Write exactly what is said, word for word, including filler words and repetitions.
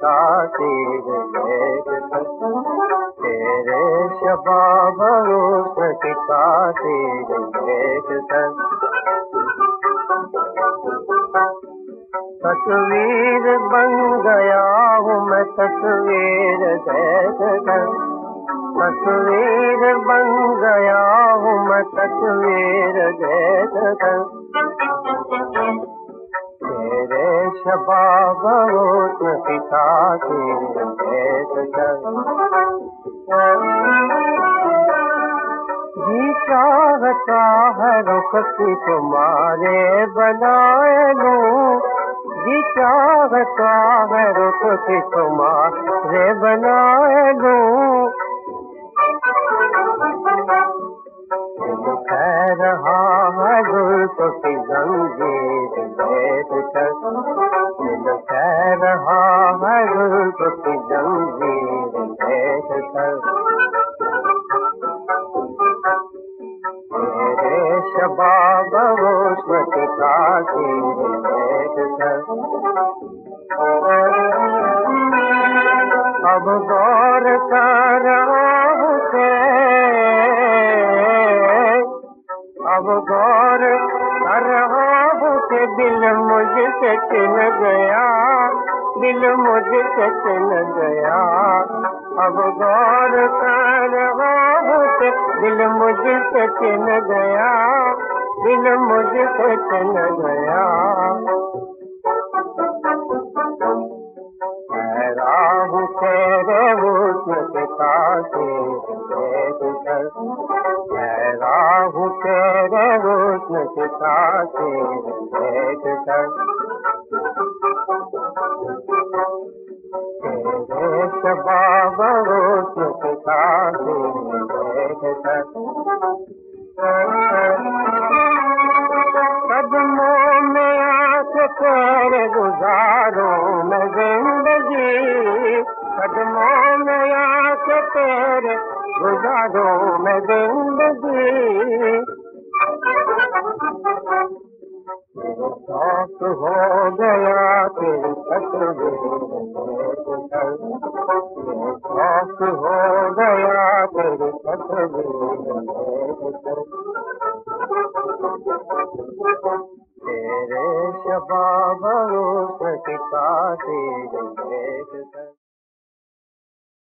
तासीर देख कर, तेरे शबाब हुस्न की तासीर देख कर। तस्वीर बन गया हूँ मैं तस्वीर देख कर, तस्वीर बन गया हूँ मैं तस्वीर देख कर, तेरे शबाब हुस्न की तासीर देख कर। जी चाहता है रुख की तुम्हारे बनाए लूं, जी चाहता है रुख की तुम्हारे बनाए लूं। दिल कह रहा है जुल्फ की जंजीर देख कर, दिल कह रहा है जुल्फ की जंजीर देख कर, तेरे शबाब हुस्न की तासीर देख कर। अब गौर कर रहा हूँ के, अब गौर कर रहा हूँ कि दिल मुझसे छिन गया, दिल मुझसे छिन गया। अब गौर कर रहा हूँ कि दिल मुझसे छिन गया, दिल मुझसे छिन गया। ठहरा हूँ तेरे हुस्न की तासीर देख कर, ठहरा हूँ तेरे हुस्न की तासीर देख कर, तेरे शबाब हुस्न की तासीर देख कर। कदमों में आके तेरे गुजारूं मैं जिंदगी, कदमों में आके तेरे गुजारूं मैं जिंदगी। शौक हो गया तेरी तस्वीर देख कर, शौक हो गया तेरी तस्वीर देख कर, तेरे शबाब हुस्न की तासीर देख कर।